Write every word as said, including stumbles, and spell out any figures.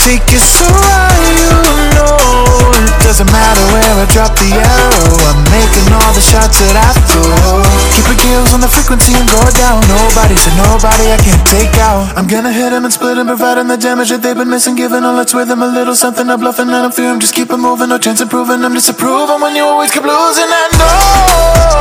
take it so high, you know. Doesn't matter where I drop the arrow, I'm making all the shots that I throw. Keep it kills on the frequency and go down. Nobody said nobody I can't take out. I'm gonna hit them and split them, providing the damage that they've been missing. Giving all that's with them a little something, I'm bluffing and I'm fearing. Just keep it moving, no chance of proving them, disapproving when you always keep losing. I know